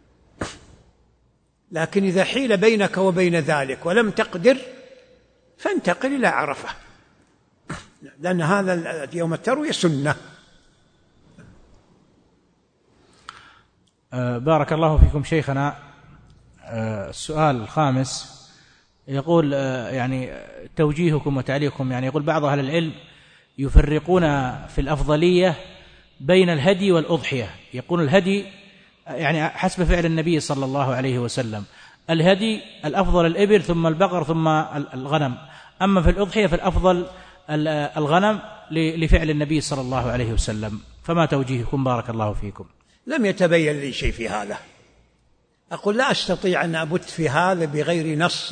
لكن إذا حيل بينك وبين ذلك ولم تقدر فانتقل إلى عرفة، لأن هذا يوم التروية سنة. بارك الله فيكم شيخنا. السؤال الخامس يقول يعني توجيهكم وتعليقكم، يعني يقول بعض أهل العلم يفرقون في الأفضلية بين الهدي والأضحية، يقول الهدي يعني حسب فعل النبي صلى الله عليه وسلم، الهدي الأفضل الإبل ثم البقر ثم الغنم، أما في الأضحية فالأفضل الغنم لفعل النبي صلى الله عليه وسلم، فما توجيهكم بارك الله فيكم؟ لم يتبين لي شيء في هذا، أقول لا أستطيع أن أبت في هذا بغير نص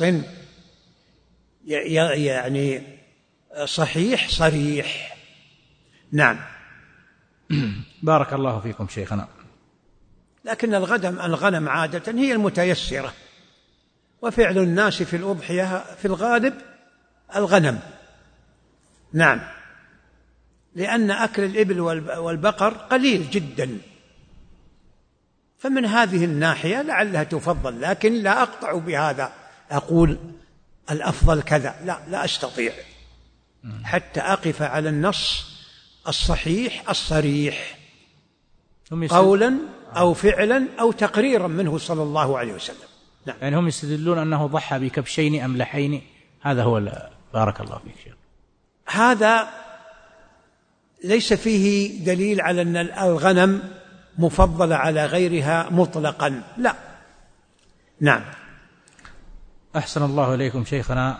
يعني صحيح صريح. نعم. بارك الله فيكم شيخنا. لكن الغنم الغنم عادة هي المتيسرة، وفعل الناس في الأضحية في الغالب الغنم. نعم. لأن أكل الإبل والبقر قليل جدا، فمن هذه الناحية لعلها تفضل، لكن لا أقطع بهذا أقول الأفضل كذا، لا لا أستطيع حتى أقف على النص الصحيح الصريح قولا أو فعلا أو تقريرا منه صلى الله عليه وسلم. نعم. يعني هم يستدلون أنه ضحى بكبشين أملحين، هذا هو. بارك الله فيك شيخ. هذا ليس فيه دليل على أن الغنم مفضلة على غيرها مطلقا، لا. نعم. أحسن الله إليكم شيخنا.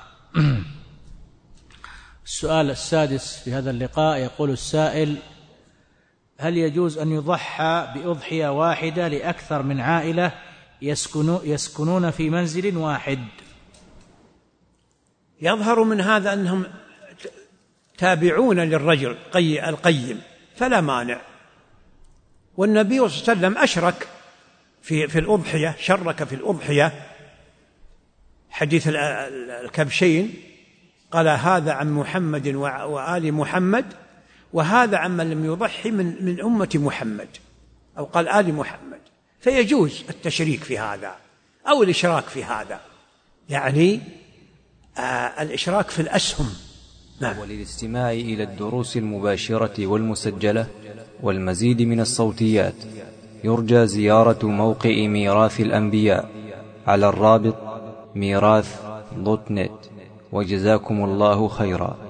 السؤال السادس في هذا اللقاء يقول السائل: هل يجوز أن يضحى بأضحية واحدة لأكثر من عائلة يسكنون في منزل واحد؟ يظهر من هذا أنهم تابعون للرجل القيم، فلا مانع. والنبي صلى الله عليه وسلم أشرك في في الأضحية، شرك في الأضحية، حديث الكبشين قال هذا عن محمد وآل محمد، وهذا عن من لم يضحي من من أمة محمد، أو قال آل محمد. فيجوز التشريك في هذا أو الإشراك في هذا، يعني آه الإشراك في الأسهم. نعم. وللاستماع إلى الدروس المباشرة والمسجلة والمزيد من الصوتيات يرجى زيارة موقع ميراث الأنبياء على الرابط ميراث دوت نت. وجزاكم الله خيرا.